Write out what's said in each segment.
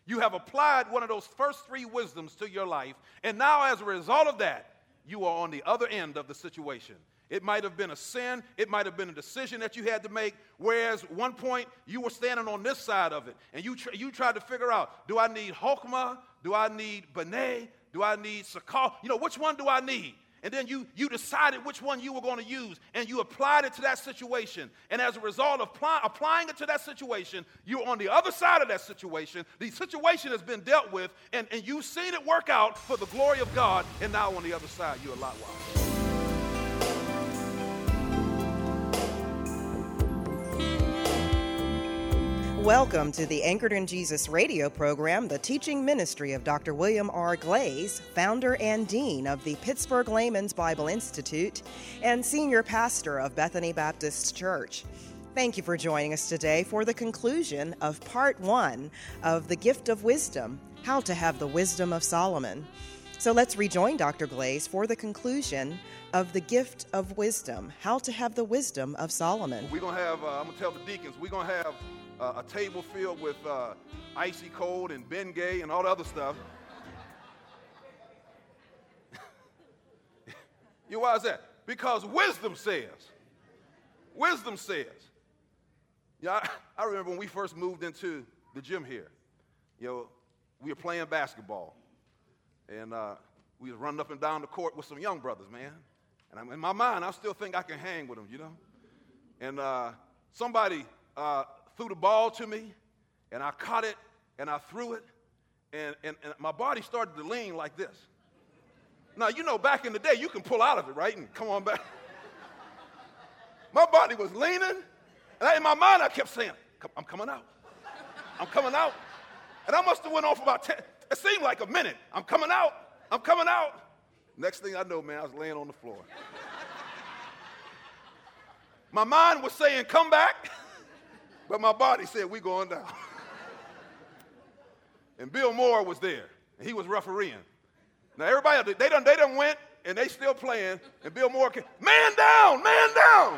You have applied one of those first three wisdoms to your life, and now as a result of that, you are on the other end of the situation. It might have been a sin. It might have been a decision that you had to make, whereas one point you were standing on this side of it, and you tried to figure out, do I need Hokmah? Do I need Beneh? Do I need Sakal? Which one do I need? And then you decided which one you were going to use, and you applied it to that situation. And as a result of applying it to that situation, you're on the other side of that situation. The situation has been dealt with, and you've seen it work out for the glory of God, and now on the other side, you're a lot wiser. Welcome to the Anchored in Jesus radio program, the teaching ministry of Dr. William R. Glaze, founder and dean of the Pittsburgh Layman's Bible Institute and senior pastor of Bethany Baptist Church. Thank you for joining us today for the conclusion of part 1 of The Gift of Wisdom, How to Have the Wisdom of Solomon. So let's rejoin Dr. Glaze for the conclusion of The Gift of Wisdom, How to Have the Wisdom of Solomon. We're going to have, I'm going to tell the deacons, we're going to have a table filled with icy cold and Bengay and all the other stuff. Why is that? Because wisdom says. I remember when we first moved into the gym here, we were playing basketball. And we was running up and down the court with some young brothers, man. And in my mind, I still think I can hang with them, And somebody threw the ball to me, and I caught it, and I threw it, and my body started to lean like this. Now, back in the day, you can pull out of it, right, and come on back. My body was leaning, and in my mind, I kept saying, I'm coming out. I'm coming out. And I must have went on for about 10, it seemed like a minute. I'm coming out. I'm coming out. Next thing I know, man, I was laying on the floor. My mind was saying, come back. But my body said, we going down. And Bill Moore was there, and he was refereeing. Now, everybody, they done went, and they still playing, and Bill Moore came, man down, man down.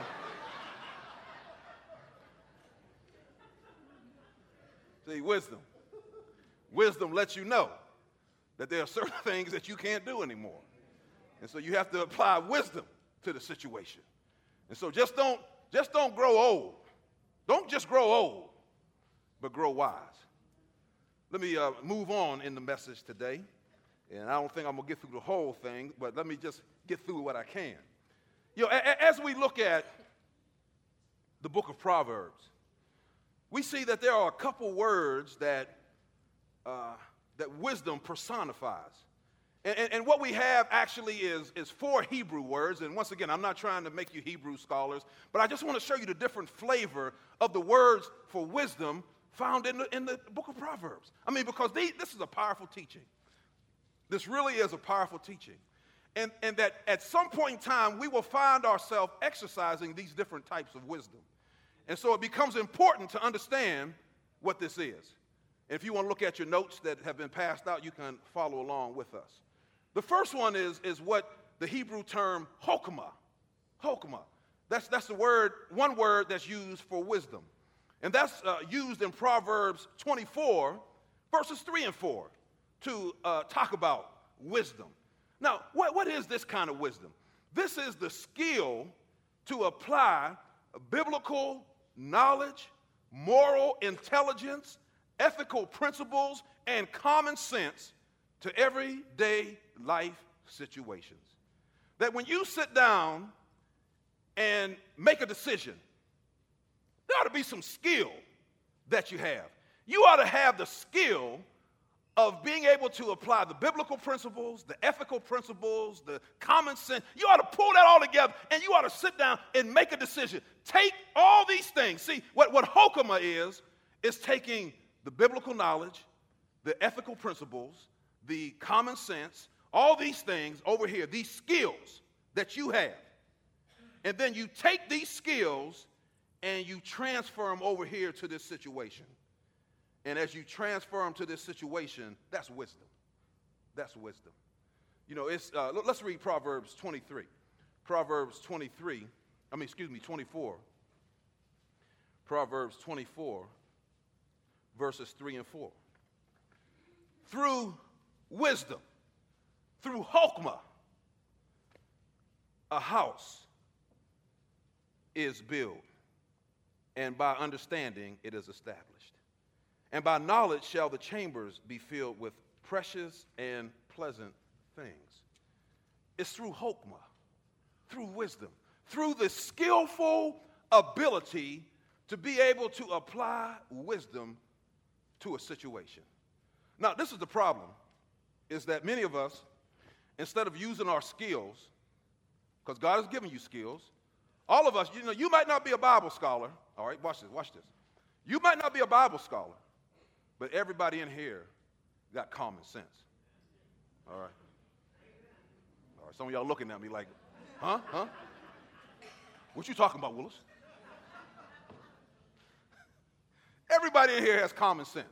See, wisdom. Wisdom lets you know that there are certain things that you can't do anymore. And so you have to apply wisdom to the situation. And so just don't grow old. Don't just grow old, but grow wise. Let me move on in the message today. And I don't think I'm going to get through the whole thing, but let me just get through what I can. As we look at the book of Proverbs, we see that there are a couple words that wisdom personifies. And what we have actually is 4 Hebrew words. And once again, I'm not trying to make you Hebrew scholars, but I just want to show you the different flavor of the words for wisdom found in the book of Proverbs. Because this is a powerful teaching. This really is a powerful teaching. And that at some point in time, we will find ourselves exercising these different types of wisdom. And so it becomes important to understand what this is. If you want to look at your notes that have been passed out, you can follow along with us. The first one is what the Hebrew term Hokmah. Hokmah. That's the word, one word that's used for wisdom. And that's used in Proverbs 24, verses 3 and 4, to talk about wisdom. Now, what is this kind of wisdom? This is the skill to apply biblical knowledge, moral intelligence, ethical principles, and common sense to everyday life situations. That when you sit down and make a decision, there ought to be some skill that you have. You ought to have the skill of being able to apply the biblical principles, the ethical principles, the common sense. You ought to pull that all together, and you ought to sit down and make a decision. Take all these things. See, what Hokmah is taking the biblical knowledge, the ethical principles, the common sense, all these things over here, these skills that you have. And then you take these skills and you transfer them over here to this situation. And as you transfer them to this situation, that's wisdom. That's wisdom. Let's read Proverbs 23. Proverbs 24. Proverbs 24, verses 3 and 4. through wisdom, through Hokmah, a house is built, and by understanding it is established. And by knowledge shall the chambers be filled with precious and pleasant things. It's through Hokmah, through wisdom, through the skillful ability to be able to apply wisdom to a situation. Now, this is the problem, is that many of us, instead of using our skills, because God has given you skills, all of us, you might not be a Bible scholar. All right, watch this. You might not be a Bible scholar, but everybody in here got common sense. All right. Some of y'all looking at me like, huh? What you talking about, Willis? Everybody in here has common sense.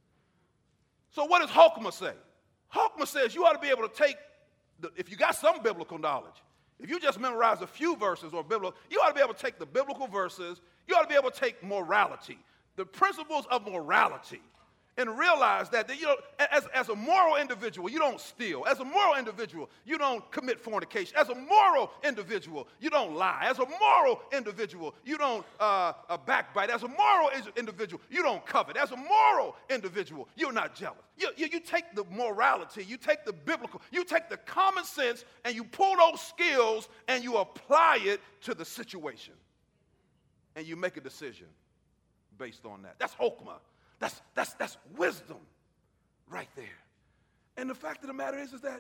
So what does Hokmah say? Hokmah says you ought to be able to take, if you got some biblical knowledge, if you just memorize a few verses or biblical, you ought to be able to take the biblical verses, you ought to be able to take morality, the principles of morality, and realize that as a moral individual, you don't steal. As a moral individual, you don't commit fornication. As a moral individual, you don't lie. As a moral individual, you don't backbite. As a moral individual, you don't covet. As a moral individual, you're not jealous. You take the morality, you take the biblical, you take the common sense, and you pull those skills and you apply it to the situation. And you make a decision based on that. That's Hokmah. That's wisdom right there. And the fact of the matter is that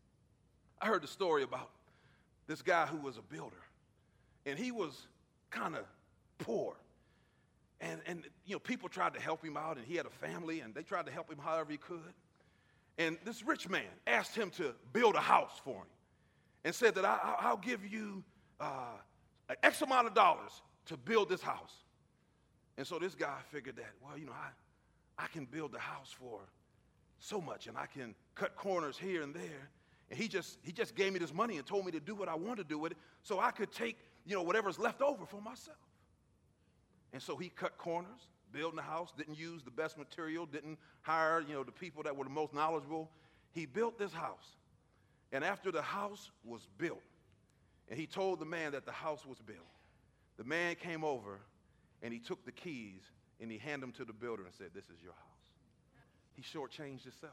I heard the story about this guy who was a builder, and he was kind of poor. And people tried to help him out, and he had a family, and they tried to help him however he could. And this rich man asked him to build a house for him and said that I'll give you an X amount of dollars to build this house. And so this guy figured that, I can build the house for so much, and I can cut corners here and there. And he just gave me this money and told me to do what I want to do with it so I could take, whatever's left over for myself. And so he cut corners, building the house, didn't use the best material, didn't hire, the people that were the most knowledgeable. He built this house. And after the house was built, and he told the man that the house was built, the man came over and he took the keys and he handed them to the builder and said, "This is your house." He shortchanged himself.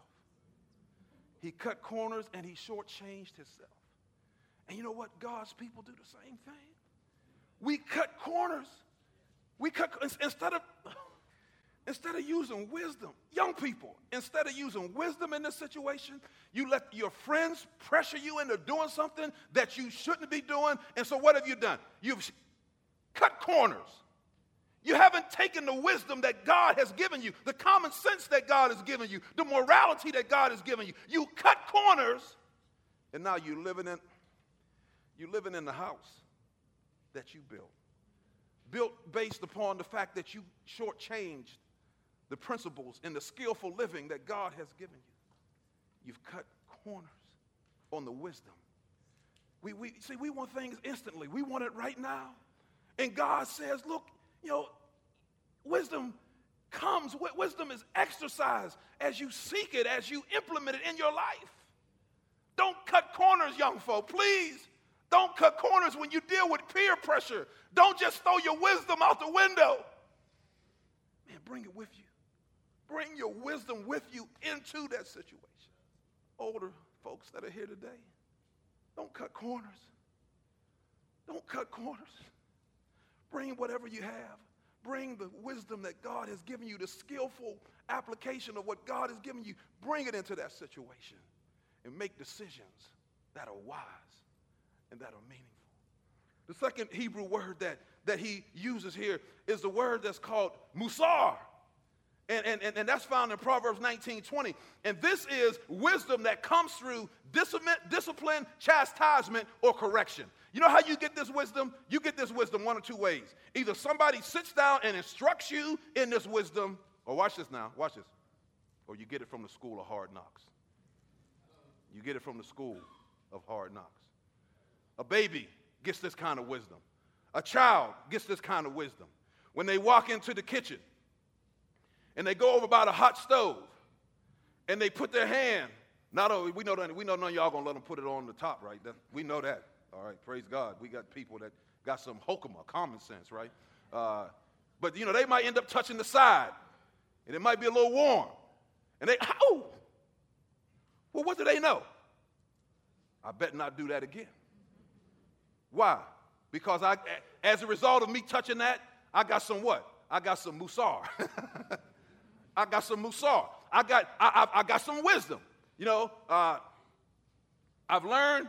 He cut corners and he shortchanged himself. And you know what? God's people do the same thing. We cut corners. Instead of using wisdom, young people, instead of using wisdom in this situation, you let your friends pressure you into doing something that you shouldn't be doing. And so what have you done? You've cut corners. You haven't taken the wisdom that God has given you, the common sense that God has given you, the morality that God has given you. You cut corners, and now you're living in the house that you built based upon the fact that you shortchanged the principles and the skillful living that God has given you. You've cut corners on the wisdom. We want things instantly. We want it right now. And God says, look, wisdom comes. Wisdom is exercised as you seek it, as you implement it in your life. Don't cut corners, young folk, please. Don't cut corners when you deal with peer pressure. Don't just throw your wisdom out the window. Man, bring it with you. Bring your wisdom with you into that situation. Older folks that are here today, don't cut corners. Don't cut corners. Bring whatever you have. Bring the wisdom that God has given you, the skillful application of what God has given you. Bring it into that situation and make decisions that are wise and that are meaningful. The second Hebrew word that he uses here is the word that's called musar. And that's found in Proverbs 19:20. And this is wisdom that comes through discipline, chastisement, or correction. You know how you get this wisdom? You get this wisdom one of two ways. Either somebody sits down and instructs you in this wisdom, or watch this, or you get it from the school of hard knocks. You get it from the school of hard knocks. A baby gets this kind of wisdom. A child gets this kind of wisdom. When they walk into the kitchen, and they go over by the hot stove, and they put their hand, not only, we know none of y'all going to let them put it on the top, right? We know that. All right, praise God. We got people that got some hokema, common sense, right? But, they might end up touching the side, and it might be a little warm. And they, oh! Well, what do they know? I better not do that again. Why? Because as a result of me touching that, I got some what? I got some musar. I got some musar. I got some wisdom. I've learned,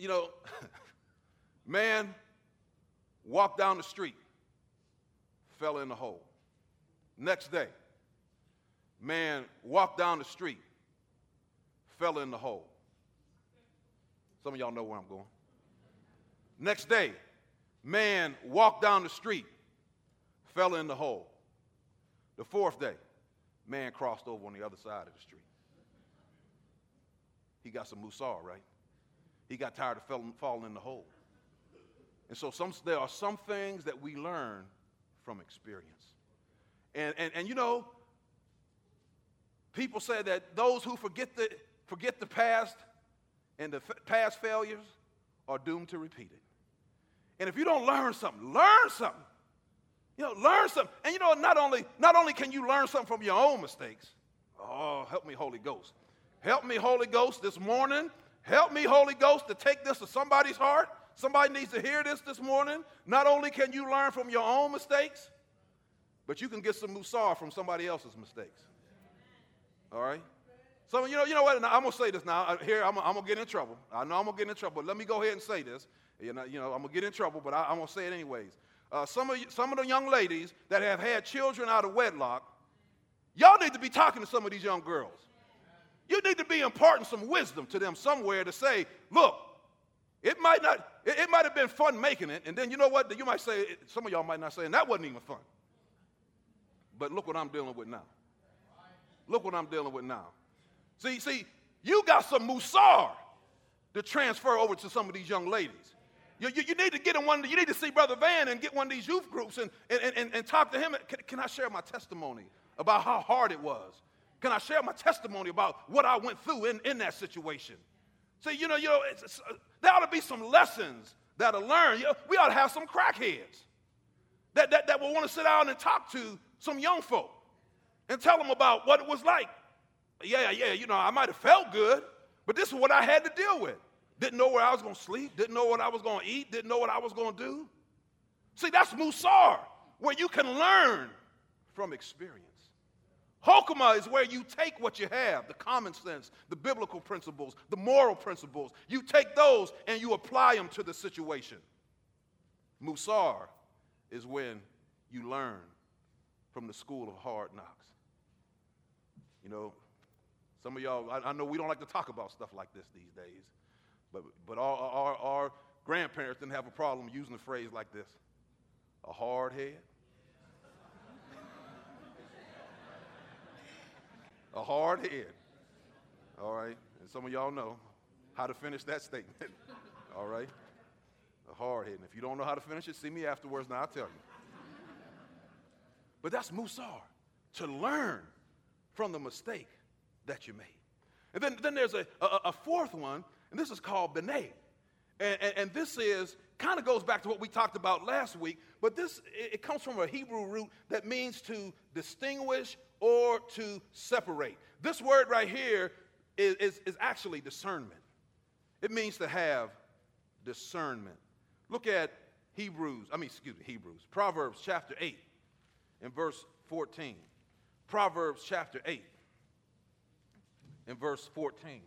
man walked down the street, fell in the hole. Next day, man walked down the street, fell in the hole. Some of y'all know where I'm going. Next day, man walked down the street, fell in the hole. The fourth day, man crossed over on the other side of the street. He got some musar, right? He got tired of falling in the hole. And so there are some things that we learn from experience. And people say that those who forget the past and the past failures are doomed to repeat it. And if you don't learn something, learn something. Learn something. And not only can you learn something from your own mistakes. Oh, help me, Holy Ghost. Help me, Holy Ghost, this morning. Help me, Holy Ghost, to take this to somebody's heart. Somebody needs to hear this morning. Not only can you learn from your own mistakes, but you can get some musar from somebody else's mistakes. All right? So, you know what? Now, I'm going to say this now. Here, I'm going to get in trouble. I know I'm going to get in trouble. Let me go ahead and say this. I'm going to get in trouble, but I'm going to say it anyways. Some of the young ladies that have had children out of wedlock, y'all need to be talking to some of these young girls. You need to be imparting some wisdom to them somewhere to say, look, it might have been fun making it, and then you know what? You might say, some of y'all might not say, and that wasn't even fun. But look what I'm dealing with now. Look what I'm dealing with now. See, you got some musar to transfer over to some of these young ladies. You need to get in you need to see Brother Van and get one of these youth groups and talk to him. Can I share my testimony about how hard it was? Can I share my testimony about what I went through in that situation? See, there ought to be some lessons that are learned. We ought to have some crackheads that will want to sit down and talk to some young folk and tell them about what it was like. Yeah, I might have felt good, but this is what I had to deal with. Didn't know where I was going to sleep, didn't know what I was going to eat, didn't know what I was going to do. See, that's musar, where you can learn from experience. Hokema is where you take what you have, the common sense, the biblical principles, the moral principles. You take those and you apply them to the situation. Musar is when you learn from the school of hard knocks. Some of y'all, I know we don't like to talk about stuff like this these days, but our grandparents didn't have a problem using a phrase like this. A hard head. A hard head. All right? And some of y'all know how to finish that statement. All right? A hard head. And if you don't know how to finish it, see me afterwards and I'll tell you. But that's musar, to learn from the mistake that you made. And then there's a fourth one, and this is called benay. And this kind of goes back to what we talked about last week, but it comes from a Hebrew root that means to distinguish or to separate. This word right here is actually discernment. It means to have discernment. Look at Proverbs chapter 8 and verse 14. Proverbs chapter 8 and verse 14.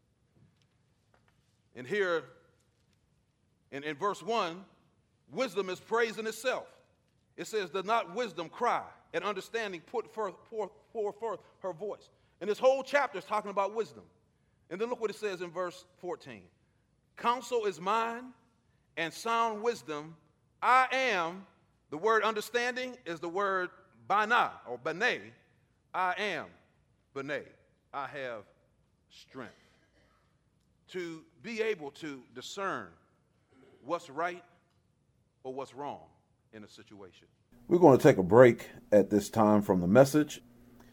And here, in verse 1, wisdom is praised in itself. It says, does not wisdom cry, and understanding put forth her voice. And this whole chapter is talking about wisdom. And then look what it says in verse 14. Counsel is mine, and sound wisdom I am. The word understanding is the word bana, or benay. I am benay. I have strength. To be able to discern what's right or what's wrong in a situation. We're going to take a break at this time from the message.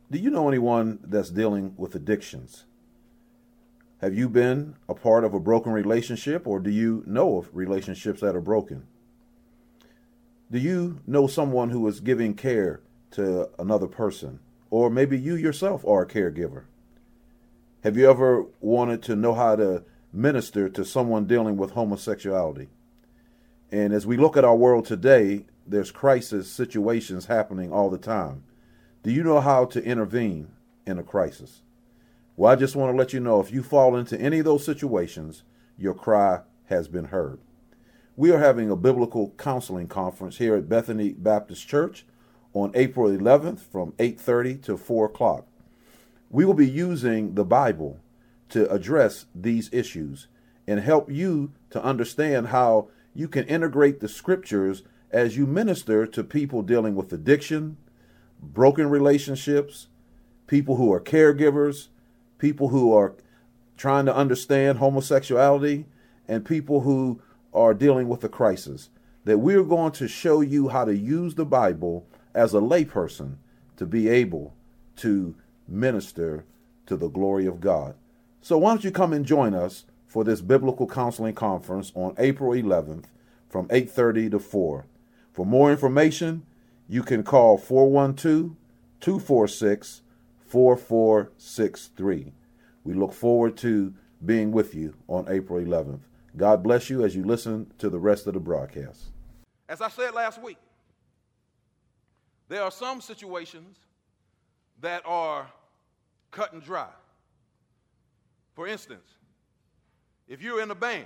Do you know anyone that's dealing with addictions? Have you been a part of a broken relationship, or do you know of relationships that are broken? Do you know someone who is giving care to another person? Or maybe you yourself are a caregiver. Have you ever wanted to know how to minister to someone dealing with homosexuality? And as we look at our world today, there's crisis situations happening all the time. Do you know how to intervene in a crisis? Well, I just want to let you know, if you fall into any of those situations, your cry has been heard. We are having a biblical counseling conference here at Bethany Baptist Church on April 11th from 8:30 to 4 o'clock. We will be using the Bible to address these issues and help you to understand how you can integrate the scriptures as you minister to people dealing with addiction, broken relationships, people who are caregivers, people who are trying to understand homosexuality, and people who are dealing with a crisis. That we're going to show you how to use the Bible as a layperson to be able to minister to the glory of God. So why don't you come and join us for this biblical counseling conference on April 11th from 8:30 to 4. For more information, you can call 412-246-4463. We look forward to being with you on April 11th. God bless you as you listen to the rest of the broadcast. As I said last week, there are some situations that are cut and dry. For instance, if you're in a band,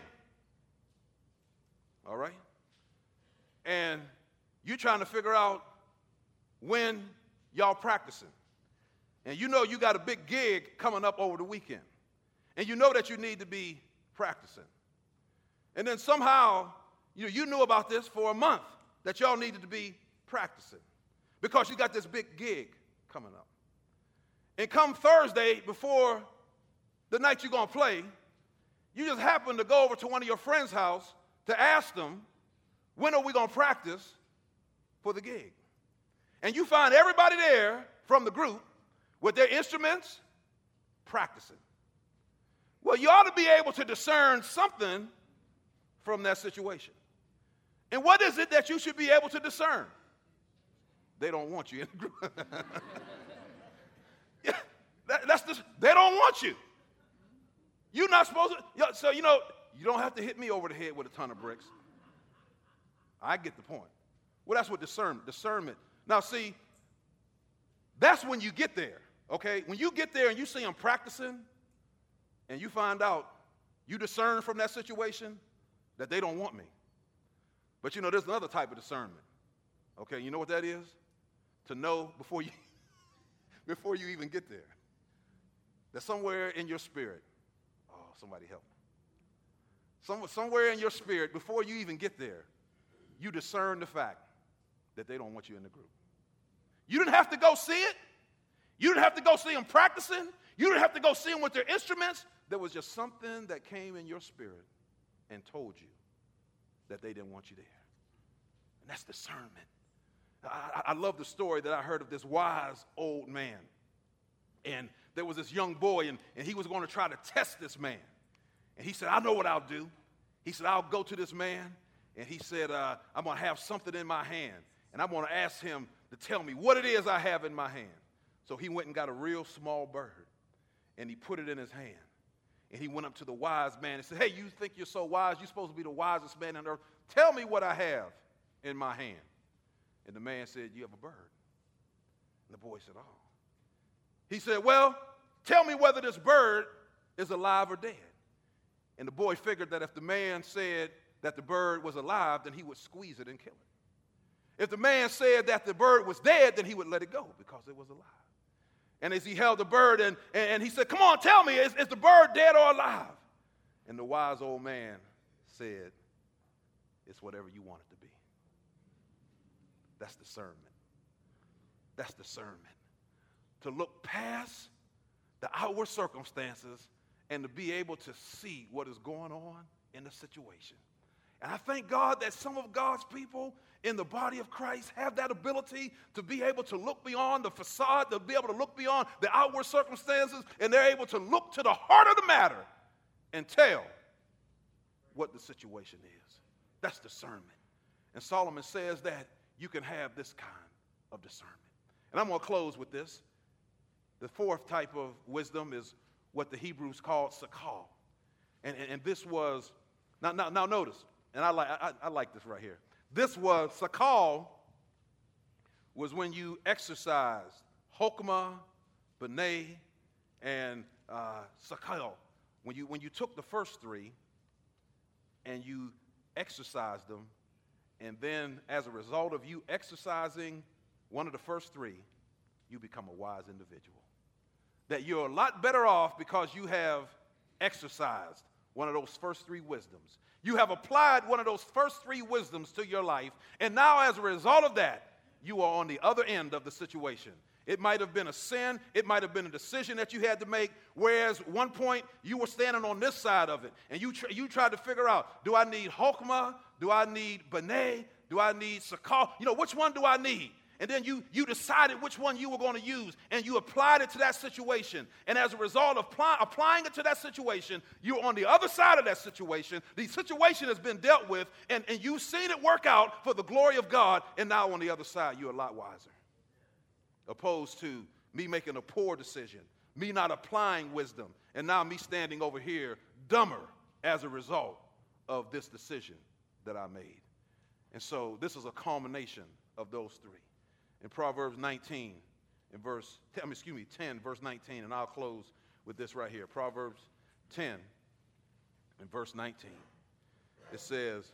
all right, and you're trying to figure out when y'all practicing, and you know you got a big gig coming up over the weekend, and you know that you need to be practicing, and then somehow you knew about this for a month, that y'all needed to be practicing because you got this big gig coming up. And come Thursday, before the night you're going to play, you just happen to go over to one of your friends' house to ask them, when are we going to practice for the gig? And you find everybody there from the group with their instruments practicing. Well, you ought to be able to discern something from that situation. And what is it that you should be able to discern? They don't want you in the group. Yeah, they don't want you. You're not supposed to. So, you don't have to hit me over the head with a ton of bricks. I get the point. Well, that's what discernment. Now, see, that's when you get there, okay? When you get there and you see them practicing and you find out, you discern from that situation that they don't want me. But, there's another type of discernment, okay? You know what that is? To know before you even get there, that somewhere in your spirit, somebody help me. Somewhere in your spirit, before you even get there, you discern the fact that they don't want you in the group. You didn't have to go see it. You didn't have to go see them practicing. You didn't have to go see them with their instruments. There was just something that came in your spirit and told you that they didn't want you there. And that's discernment. I love the story that I heard of this wise old man. And there was this young boy, and he was going to try to test this man. And he said, I know what I'll do. He said, I'll go to this man, and he said, I'm going to have something in my hand, and I'm going to ask him to tell me what it is I have in my hand. So he went and got a real small bird, and he put it in his hand. And he went up to the wise man and said, hey, you think you're so wise? You're supposed to be the wisest man on earth. Tell me what I have in my hand. And the man said, you have a bird. And the boy said, oh. He said, well, tell me whether this bird is alive or dead. And the boy figured that if the man said that the bird was alive, then he would squeeze it and kill it. If the man said that the bird was dead, then he would let it go because it was alive. And as he held the bird, and he said, come on, tell me, is the bird dead or alive? And the wise old man said, it's whatever you want it to be. That's discernment. That's discernment. To look past the outward circumstances and to be able to see what is going on in the situation. And I thank God that some of God's people in the body of Christ have that ability to be able to look beyond the facade, to be able to look beyond the outward circumstances, and they're able to look to the heart of the matter and tell what the situation is. That's discernment. And Solomon says that you can have this kind of discernment. And I'm going to close with this. The fourth type of wisdom is what the Hebrews called sakal. And this was, now notice, and I like this right here. This was, sakal was when you exercised hokmah, benay, and sakal. When you took the first three and you exercised them, and then as a result of you exercising one of the first three, you become a wise individual. That you're a lot better off because you have exercised one of those first three wisdoms. You have applied one of those first three wisdoms to your life, and now as a result of that, you are on the other end of the situation. It might have been a sin, it might have been a decision that you had to make, whereas one point you were standing on this side of it, and you tried to figure out, do I need hokmah, do I need benay, do I need sakal, which one do I need? And then you decided which one you were going to use, and you applied it to that situation. And as a result of applying it to that situation, you're on the other side of that situation. The situation has been dealt with, and you've seen it work out for the glory of God, and now on the other side, you're a lot wiser. Opposed to me making a poor decision, me not applying wisdom, and now me standing over here dumber as a result of this decision that I made. And so this is a culmination of those three. In Proverbs 10, verse 19, and I'll close with this right here. Proverbs 10 and verse 19. It says,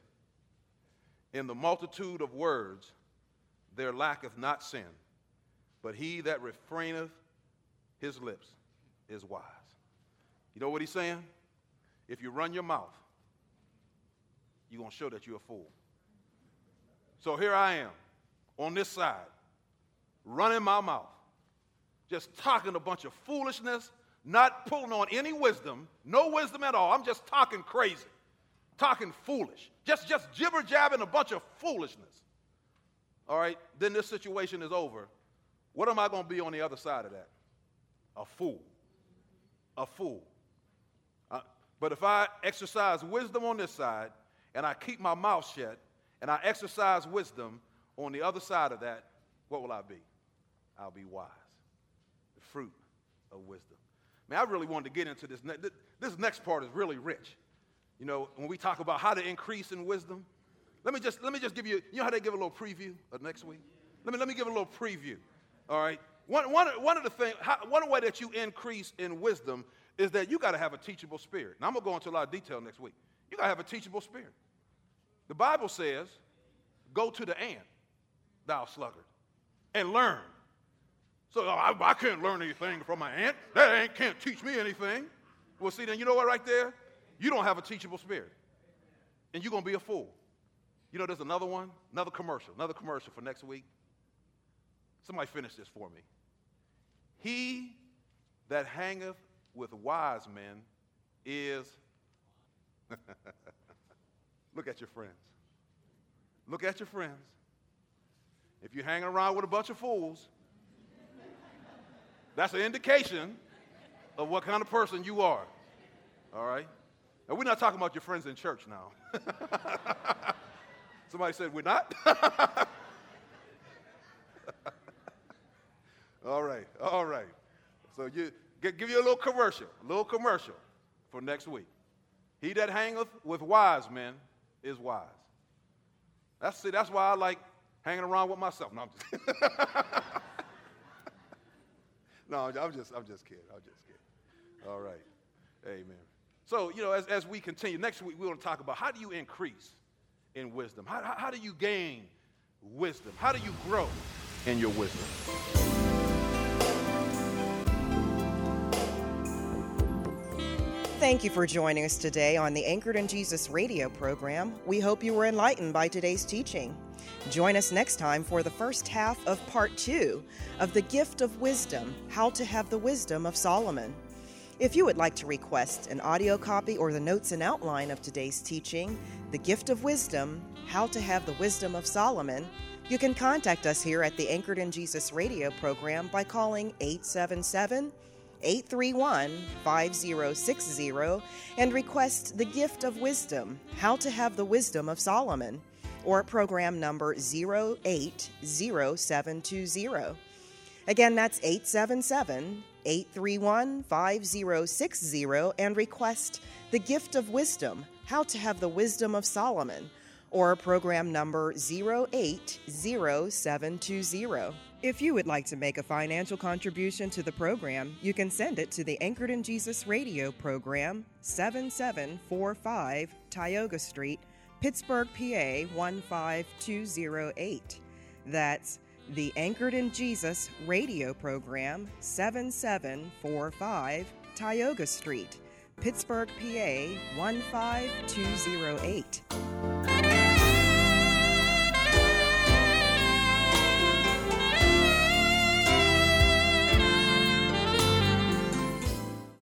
in the multitude of words there lacketh not sin, but he that refraineth his lips is wise. You know what he's saying? If you run your mouth, you're going to show that you're a fool. So here I am on this side, running my mouth, just talking a bunch of foolishness, not pulling on any wisdom, no wisdom at all. I'm just talking crazy, talking foolish, just jibber-jabbing a bunch of foolishness. All right, then this situation is over. What am I going to be on the other side of that? A fool. A fool. But if I exercise wisdom on this side, and I keep my mouth shut, and I exercise wisdom on the other side of that, what will I be? I'll be wise. The fruit of wisdom. Man, I really wanted to get into this. This next part is really rich. When we talk about how to increase in wisdom, let me just give you, how they give a little preview of next week? Let me give a little preview. All right. One of the things, one way that you increase in wisdom is that you got to have a teachable spirit. Now I'm gonna go into a lot of detail next week. You got to have a teachable spirit. The Bible says, "Go to the ant, thou sluggard, and learn." So I can't learn anything from my ant. That ant can't teach me anything. Well, see, then you know what? Right there, you don't have a teachable spirit, and you're gonna be a fool. There's another commercial for next week. Somebody finish this for me. He that hangeth with wise men is... Look at your friends. Look at your friends. If you're hanging around with a bunch of fools, that's an indication of what kind of person you are. All right? Now, we're not talking about your friends in church now. Somebody said we're not? All right. So give you a little commercial for next week. He that hangeth with wise men is wise. That's why I like hanging around with myself. No, I'm just no, I'm just kidding. All right. Amen. So, as we continue, next week we're going to talk about how do you increase in wisdom? How do you gain wisdom? How do you grow in your wisdom? Thank you for joining us today on the Anchored in Jesus radio program. We hope you were enlightened by today's teaching. Join us next time for the first half of part 2 of The Gift of Wisdom, How to Have the Wisdom of Solomon. If you would like to request an audio copy or the notes and outline of today's teaching, The Gift of Wisdom, How to Have the Wisdom of Solomon, you can contact us here at the Anchored in Jesus radio program by calling 877-831-5060 and request The Gift of Wisdom, How to Have the Wisdom of Solomon, or program number 080720. Again, that's 877-831-5060 and request The Gift of Wisdom, How to Have the Wisdom of Solomon, or program number 080720. If you would like to make a financial contribution to the program, you can send it to the Anchored in Jesus radio program, 7745 Tioga Street, Pittsburgh, PA 15208. That's the Anchored in Jesus radio program, 7745 Tioga Street, Pittsburgh, PA 15208.